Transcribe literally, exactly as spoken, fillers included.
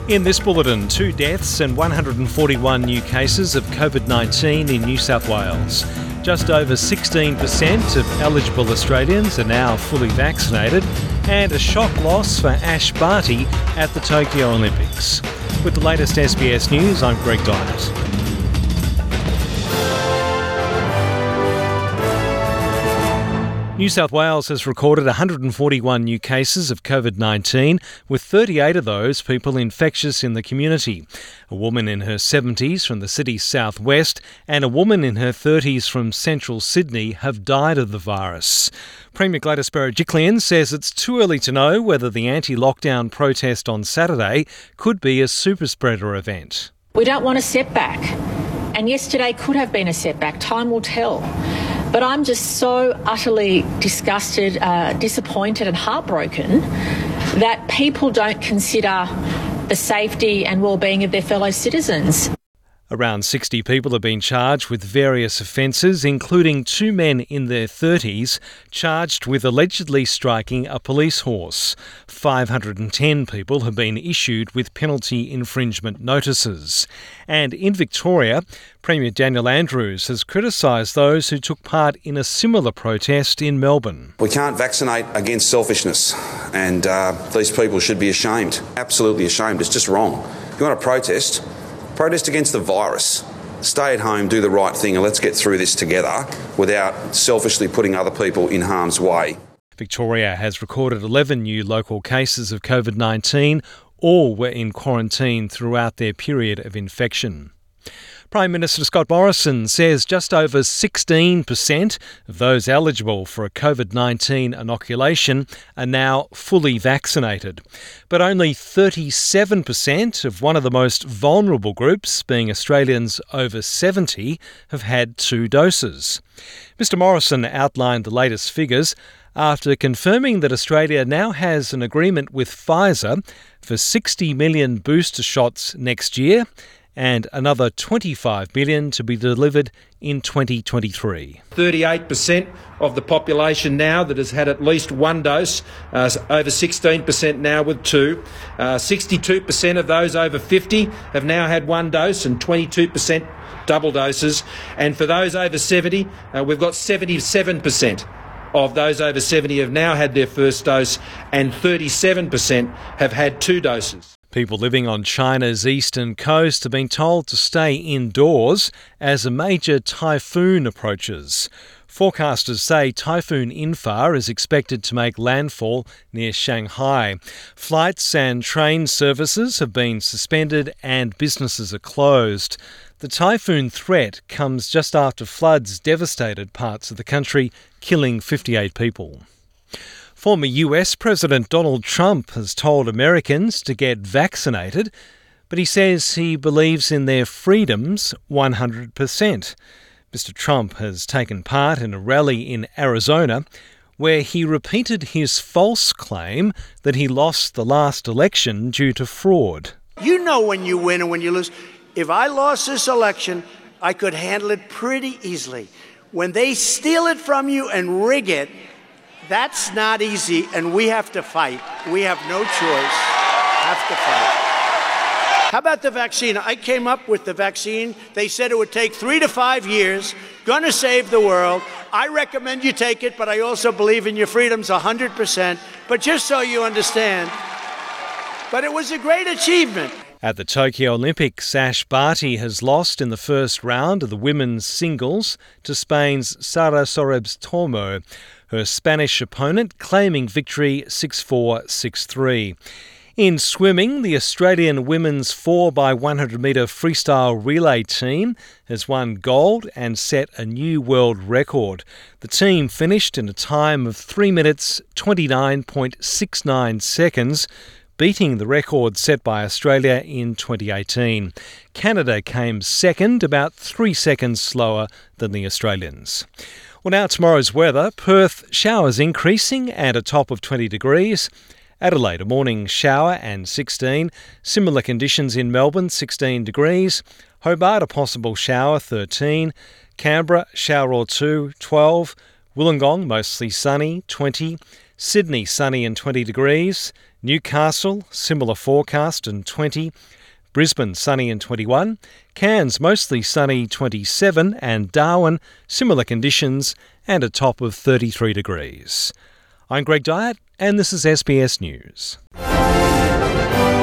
In this bulletin, two deaths and one hundred forty-one new cases of covid nineteen in New South Wales. Just over sixteen percent of eligible Australians are now fully vaccinated, and a shock loss for Ash Barty at the Tokyo Olympics. With the latest S B S News, I'm Greg Dynett. New South Wales has recorded one hundred forty-one new cases of covid nineteen, with thirty-eight of those people infectious in the community. A woman in her seventies from the city's southwest and a woman in her thirties from central Sydney have died of the virus. Premier Gladys Berejiklian says it's too early to know whether the anti-lockdown protest on Saturday could be a super-spreader event. We don't want a setback, and yesterday could have been a setback. Time will tell. But I'm just so utterly disgusted, uh, disappointed and heartbroken that people don't consider the safety and well-being of their fellow citizens. Around sixty people have been charged with various offences, including two men in their thirties charged with allegedly striking a police horse. five hundred ten people have been issued with penalty infringement notices. And in Victoria, Premier Daniel Andrews has criticised those who took part in a similar protest in Melbourne. We can't vaccinate against selfishness, and uh, these people should be ashamed, absolutely ashamed. It's just wrong. If you want to protest, protest against the virus. Stay at home, do the right thing, and let's get through this together without selfishly putting other people in harm's way. Victoria has recorded eleven new local cases of covid nineteen. All were in quarantine throughout their period of infection. Prime Minister Scott Morrison says just over sixteen percent of those eligible for a covid nineteen inoculation are now fully vaccinated. But only thirty-seven percent of one of the most vulnerable groups, being Australians over seventy, have had two doses. Mister Morrison outlined the latest figures after confirming that Australia now has an agreement with Pfizer for sixty million booster shots next year, and another twenty-five million to be delivered in twenty twenty-three. thirty-eight percent of the population now that has had at least one dose, uh, over sixteen percent now with two. Uh, sixty-two percent of those over fifty have now had one dose and twenty-two percent double doses. And for those over seventy, uh, we've got seventy-seven percent of those over seventy have now had their first dose, and thirty-seven percent have had two doses. People living on China's eastern coast have been told to stay indoors as a major typhoon approaches. Forecasters say Typhoon Infa is expected to make landfall near Shanghai. Flights and train services have been suspended and businesses are closed. The typhoon threat comes just after floods devastated parts of the country, killing fifty-eight people. Former U S President Donald Trump has told Americans to get vaccinated, but he says he believes in their freedoms one hundred percent. Mister Trump has taken part in a rally in Arizona where he repeated his false claim that he lost the last election due to fraud. You know when you win and when you lose. If I lost this election, I could handle it pretty easily. When they steal it from you and rig it, that's not easy, and we have to fight. We have no choice. Have to fight. How about the vaccine? I came up with the vaccine. They said it would take three to five years. Gonna save the world. I recommend you take it, but I also believe in your freedoms one hundred percent. But just so you understand, but it was a great achievement. At the Tokyo Olympics, Ash Barty has lost in the first round of the women's singles to Spain's Sara Soares-Tormo, her Spanish opponent claiming victory six four, six three. In swimming, the Australian women's four by one hundred metre freestyle relay team has won gold and set a new world record. The team finished in a time of three minutes twenty-nine point six nine seconds, beating the record set by Australia in twenty eighteen. Canada came second, about three seconds slower than the Australians. Well, now tomorrow's weather. Perth, showers increasing and a top of twenty degrees. Adelaide, a morning shower and sixteen. Similar conditions in Melbourne, sixteen degrees. Hobart, a possible shower, thirteen. Canberra, shower or two, twelve. Wollongong, mostly sunny, twenty. Sydney, sunny and twenty degrees. Newcastle, similar forecast and twenty. Brisbane, sunny and twenty-one. Cairns, mostly sunny, twenty-seven. And Darwin, similar conditions and a top of thirty-three degrees. I'm Greg Dyett, and this is S B S News.